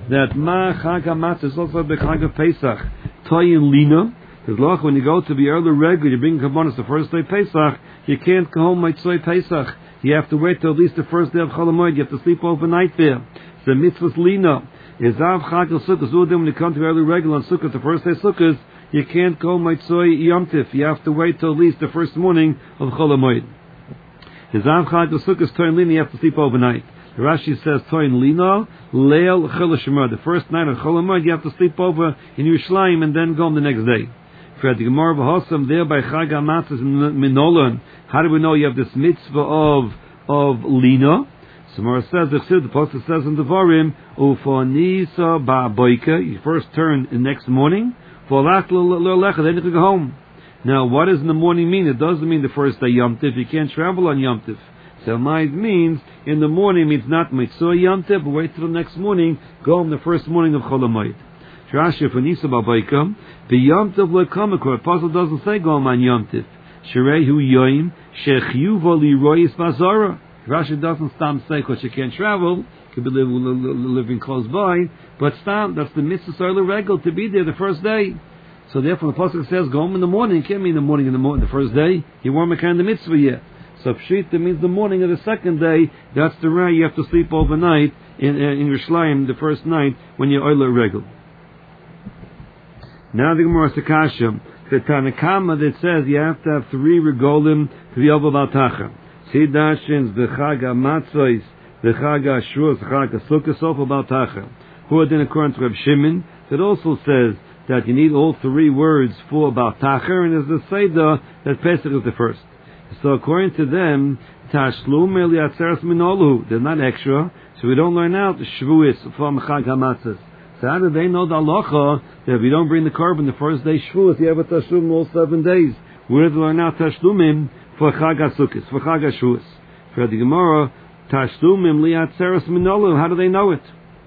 that Ma Chag HaMatzah is also the Chag of Pesach. Toyin Lina. Because look, when you go to the early regular, you bring Kabbanis the first day Pesach, you can't go home Mitzvah Pesach. You have to wait till at least the first day of Chol Hamoed. You have to sleep overnight there. It's a mitzvah's Lina. Izav Chag al Sukkot. When you come to early regular on Sukkot, the first day Sukkot, you can't go Mitzvah Yom Tif. You have to wait till at least the first morning of Chol Hamoed. Izav Chag al Sukkot, Toyin Lina, you have to sleep overnight. Rashi says, Toyin Lina, Leil Chol Shemar. The first night of Chol Hamoed, you have to sleep over in Yerushalayim and then go on the next day. For the Gemara V'Hosam, there by Chag HaMatzah Minolan, how do we know you have this mitzvah of Lina? So Gemara says, the Pasuk says in the Devarim, Ufonisa Ba'aboika, you first turn the next morning, V'olach L'Lecha, then you can go home. Now, what does in the morning mean? It doesn't mean the first day Yom Tif. You can't travel on Yom Tif. So it means in the morning means not Mitzvah Yom Tif, but wait till the next morning, go on the first morning of Chol Hamoed. Rashi for Nisa Babayka, the Yom Tif Lekamikor. Apostle doesn't say go on Yom Tif. Sherehu Yoim Shechyuva Liroyis Bazara. Rashi doesn't stop say because you can't travel, could be living close by, but stop. That's the mitzvah early regal to be there the first day. So therefore, the Apostle says go home in the morning. It can't mean the morning the first day. You weren't making the mitzvah yet. So Pshita means the morning of the second day. That's the right. You have to sleep overnight in Yerushalayim the first night when you're early regal. Now the Gemara Sakasha, the Tanakama that says you have to have 3 regolim to be over Baltacha. He dashins the Chag HaMatzos, the Chag HaShuos, the Chag HaSukkos, over Baltacha. Who are then according to Reb Shimon, that also says that you need all 3 words for Baltacha, and there's the Seder that Pesach is the first. So according to them, Tashlum Eliatzeres Minolu, they're not extra, so we don't learn out the Shavuos from Chag HaMatzos. So how do they know the halacha that if you don't bring the korban the first day Shavuos, you have a tashlum all 7 days? Where do they learn out tashlumim for Chag HaSukkos, for Chag HaShavuos? For the Gemara, tashlumim liatzeres minolu. How do they know it?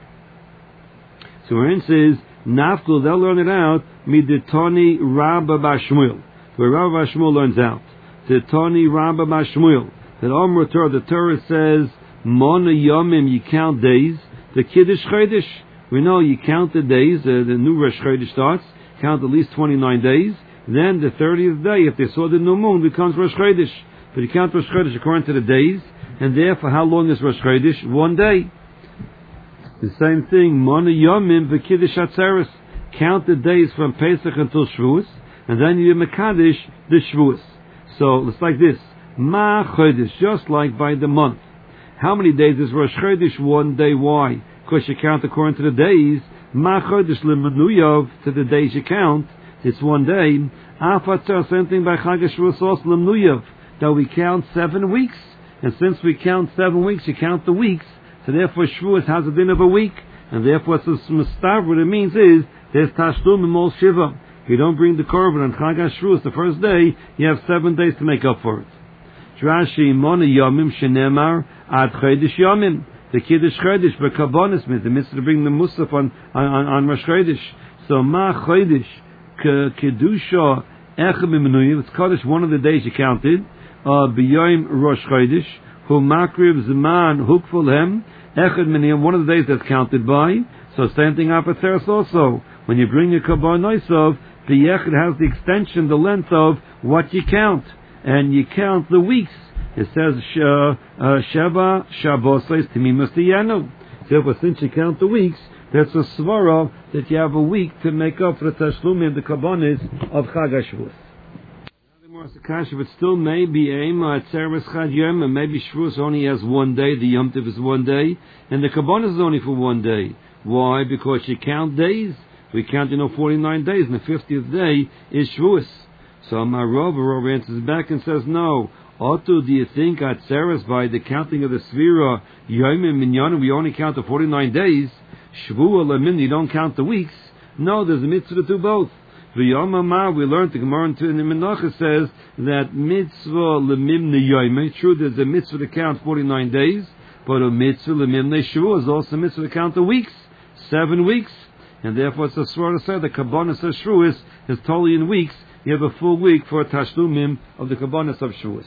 So Aaron says, Nafkul, they'll learn it out, miditoni Rabba Bashmuel. Where Rabba Bashmuel learns out. Ditoni Rabba Bashmuel. That Omer Torah, the Torah says, Mona Yomim, you count days. The Kiddush Chodesh, we know you count the days, the new Rosh Chodesh starts, count at least 29 days. Then the 30th day, if they saw the new moon, becomes Rosh Chodesh. But you count Rosh Chodesh according to the days, and therefore how long is Rosh Chodesh? 1 day. The same thing, Mona Yomim v'Kiddush Atzeres. Count the days from Pesach until Shavuos, and then you Mekadesh the Shavuos. So it's like this, Ma Chodesh, just like by the month. How many days is Rosh Chodesh? 1 day. Why? Because you count according to the days. Ma Chodesh L'Menuyov, to the days you count, it's 1 day. Afatzer, same thing by Chag HaShavuos also L'Menuyov, that we count 7 weeks. And since we count 7 weeks, you count the weeks. So therefore Shavuos has a din of a week. And therefore it's a mustav, what it means is, there's Tashlum in Mol Shiva. If you don't bring the korban on Chag HaShavuos the first day, you have 7 days to make up for it. Rashi, Mona Yomim Shenemar Ad Chodesh Yomim. The Kiddush Chodesh, but Kabbanis means the mitzvah to bring the Musaf on Rosh Chodesh. So Ma Chodesh Kedusha Echad Mimenuyev. It's Chodesh, one of the days you counted. B'Yom Rosh Chodesh Hu Makriv Zman Hukfulhem Echad Mimenuyev. One of the days that's counted by. So same thing Afatzeres also. When you bring your Kabban Noisov, the Echad has the extension, the length of what you count, and you count the weeks. It says Sheva Shabbosais Timimus Tiyanu. Therefore, since you count the weeks, that's a svara that you have a week to make up for the tashlumim, the kabbanis of Chag HaShavuos. But still maybe Ema Atzeres Chad Yom, and maybe Shavuos only has 1 day, the Yom Tov is 1 day, and the kabbanis is only for 1 day. Why? Because you count days. We count, 49 days, and the 50th day is Shavuos. So my Rav answers back and says, no. Otu, do you think Atzeres, by the counting of the Sfira, Yomim Minyanim, we only count the 49 days? Shavuot Lamin, you don't count the weeks? No, there's a mitzvah to do both. V'yomamah, we learned, the Gemara in the Menachah says that mitzvah Lemimne Yomim, true, there's a mitzvah to count 49 days, but a mitzvah Lemimne Shavuot is also a mitzvah to count the weeks, 7 weeks. And therefore it's a svara to say the Kabbanis of Shavuos is totally in weeks. You have a full week for a tashlumim of the Kabbanis of Shavuos.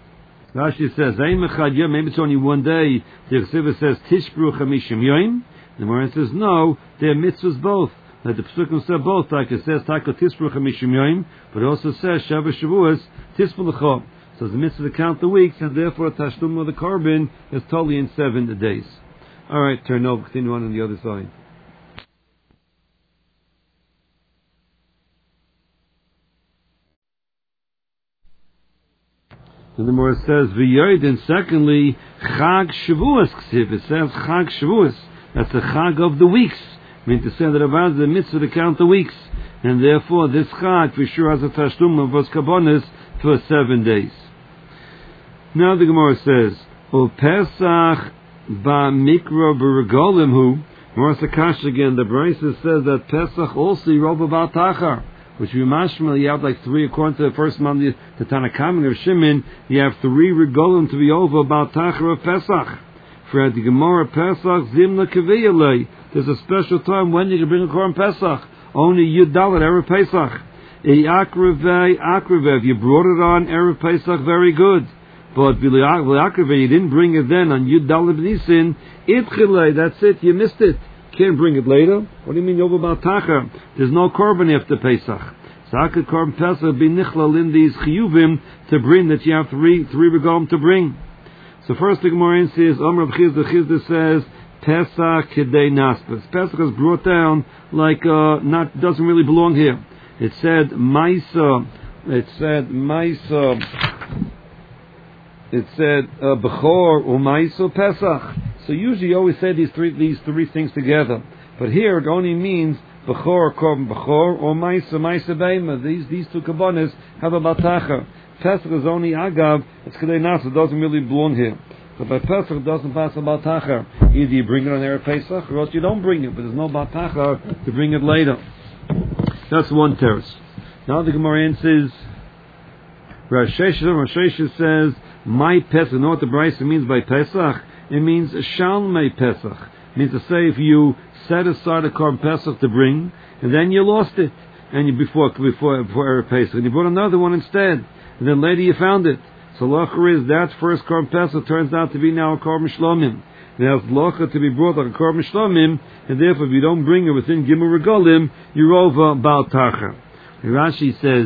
Rashi says, maybe it's only 1 day. The Chesiva says, Tishbru Chamishim Yoim. The Gemara says, no, they're mitzvahs both. That the Pesukim said both, like it says, Taka Tisru Chamishim Yoim, but it also says, Sheva Shavuos Tisru L'cho. So it's the mitzvah to count the weeks, and therefore Tashlum of the Korban is totally in 7 days. Alright, turn over, continue on the other side. And the Gemara says, V'yoid, and secondly, Chag Shavuos Ksiv. It says Chag Shavuos. That's the Chag of the weeks. I mean to say that about the mitzvah to count the weeks. And therefore, this Chag for sure has a Tashlum of Vos Kabonis for 7 days. Now the Gemara says, O Pesach Ba Mikra B'Regolim Hu. Gemara Sakash again, the Brisa says that Pesach also Yeroba Bal Tachar. Which we mashmal, you have like 3, according to the first month, the Tanakh of Shimon, you have 3 regolim to be over about Tachar of Pesach. For the Gemara Pesach, Zimna Kaviyalei. There's a special time when you can bring a Korban Pesach. Only Yud Dalet, Erev Pesach. Akrivei, you brought it on Erev Pesach, very good. But Akrivei, you didn't bring it then on Yud Dalet B'Nisin. Itchilei, that's it, you missed it. Can't bring it later. What do you mean over about Tachar? There's no korban after Pesach. So how could korban Pesach be nichlal in these chiyuvim to bring that you have three regalim to bring? So first the Gemara says, Omer of Chizda says, Pesach kedei naspas. Pesach is brought down like doesn't really belong here. It said Maisa. It said Bechor u'Maisa Pesach. So usually you always say these three things together. But here it only means Bechor, Korban Bechor, or Maisa Beima. These 2 kabbanas have a Batachar. Pesach is only Agav, it's Kedei Nasa, it doesn't really belong here. So by Pesach it doesn't pass a Batachar. Either you bring it on Erev Pesach, or else you don't bring it, but there's no Batachar to bring it later. That's one terrace. Now the Gemara says, Rosh Hashanah says, my Pesach, you know what the Brisa means by Pesach? It means Shalmei Pesach. It means to say if you set aside a Korban Pesach to bring, and then you lost it, and you before Erev Pesach, and you brought another one instead, and then later you found it. So Locha is that first Korban Pesach turns out to be now a Korban Shlomim. There's Locha to be brought like a Korban Shlomim, and therefore if you don't bring it within Gimel Regolim, you're over Bal Tachar. Rashi says,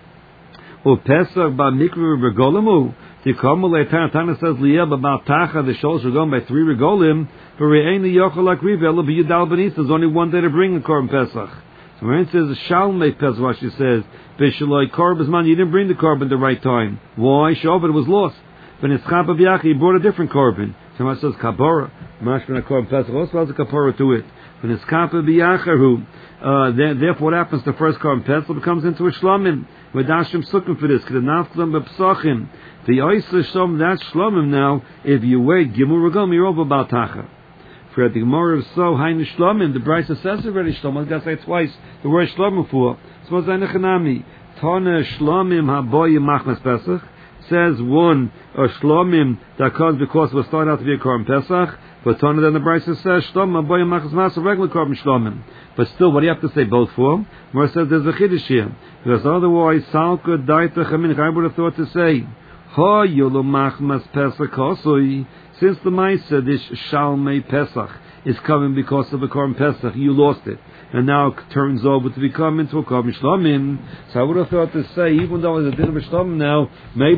O Pesach Ba Mikra Regolimu. The Tana says Liel about Tacha, the Shol are going by 3 regolim, but Re'eni Yochel Akrivel B'Yudal Benis. There's only one day to bring a Korban Pesach. So when it says Shalmei Pesach, what she says, B'Shaloi Korban Man, you didn't bring the Korban the right time. Why? Shov, it was lost. When it's Chapa B'Yachi, you brought a different Korban. So when it says Kapora, Mashman a Korban Pesach also has a Kapora to it. When it's Kappa B'Yacharu, therefore what happens? The first Korban Pesach becomes into a Shlomim. With Dashim Sukkim for this, K'denafklam B'Psachim. The Oysa Shlom, that's Shlomim now. If you wait, Gimel Regom, you're over Bal Tachar. For the Gemara of So, Hainu Shlomim, the Brisa says already Shlomim. I've got to say it twice. The word Shlomim for. So what's Zainachanami? Tona Shlomim Haboyim Machmas Pesach. Says one, Shlomim, that comes because it was started out to be a Korban Pesach. But Tona then the Brisa says Shlomim Haboyim Machmas Masa, regular Korban Shlomim. But still, what do you have to say both for? Where it says there's a Chiddush here. Because otherwise, Salka Daita Chamin, I would have thought to say, Ha Yolo Machmas Pesach Kosoi. Since the Maisa, this Shalmei Pesach, is coming because of the Korban Pesach, you lost it. And now it turns over to become into a Korban Shlomim. So I would have thought to say, even though it's a din of a Shlomim now, maybe